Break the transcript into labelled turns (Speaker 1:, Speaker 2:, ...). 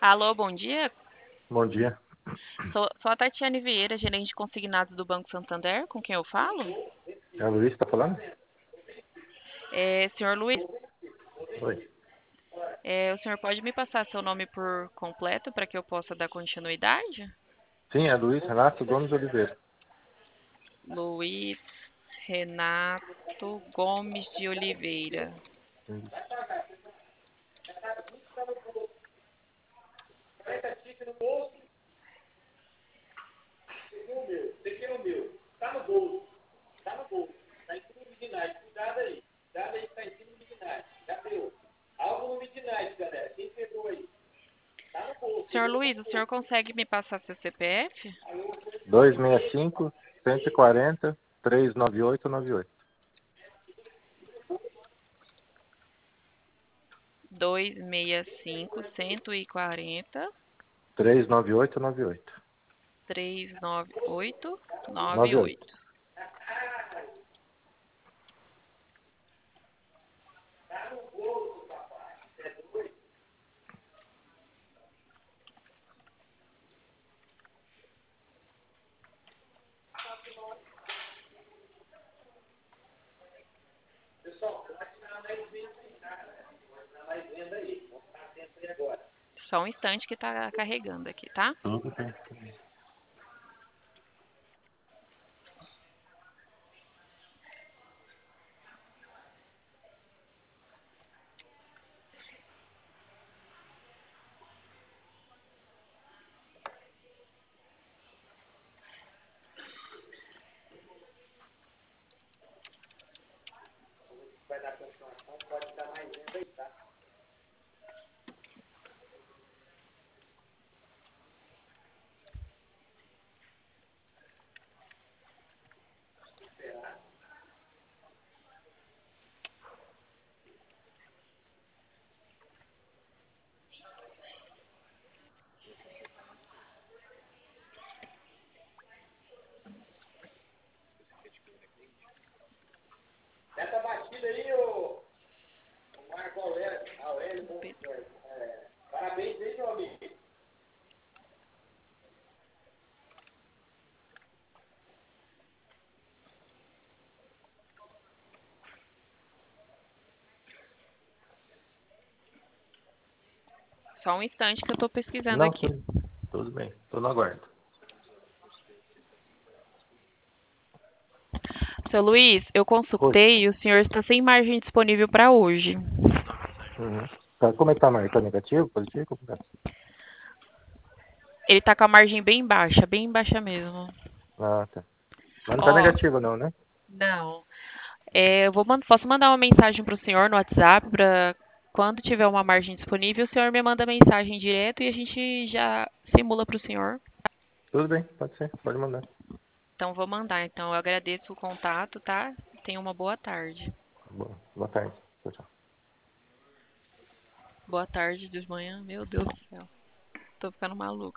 Speaker 1: Alô, bom dia.
Speaker 2: Bom dia.
Speaker 1: Sou a Tatiane Vieira, gerente de consignados do Banco Santander, com quem eu falo?
Speaker 2: É o Luiz que tá falando?
Speaker 1: Senhor Luiz,
Speaker 2: Oi.
Speaker 1: o senhor pode me passar seu nome por completo para que eu possa dar continuidade?
Speaker 2: Sim, é Luiz Renato Gomes Oliveira.
Speaker 1: Luiz Renato Gomes de Oliveira. Senhor Luiz, o senhor consegue me passar seu CPF?
Speaker 2: 265 140 39898.
Speaker 1: 265 140
Speaker 2: 39898.
Speaker 1: 398
Speaker 2: 98.
Speaker 1: 98. Só um instante que está carregando aqui, tá?
Speaker 2: Tudo bem.
Speaker 1: Só um instante que eu estou pesquisando
Speaker 2: Não,
Speaker 1: aqui.
Speaker 2: tudo bem. Tô no aguardo.
Speaker 1: Seu Luiz, eu
Speaker 2: Oi.
Speaker 1: consultei e o senhor está sem margem disponível para hoje.
Speaker 2: Uhum. Tá, como é que tá, Marco? Tá negativo, positivo? Como tá?
Speaker 1: Ele está com a margem bem baixa mesmo.
Speaker 2: Ah, tá. Mas não tá
Speaker 1: Ó,
Speaker 2: negativo não, né?
Speaker 1: não. Posso mandar uma mensagem para o senhor no WhatsApp para quando tiver uma margem disponível, o senhor me manda mensagem direto e a gente já simula para o senhor.
Speaker 2: Tudo bem, pode ser. Pode mandar.
Speaker 1: Então vou mandar. Então eu agradeço o contato, tá? Tenha uma boa tarde.
Speaker 2: Boa tarde. Tchau, tchau.
Speaker 1: Boa tarde de manhã. Meu Deus do céu. Tô ficando maluca.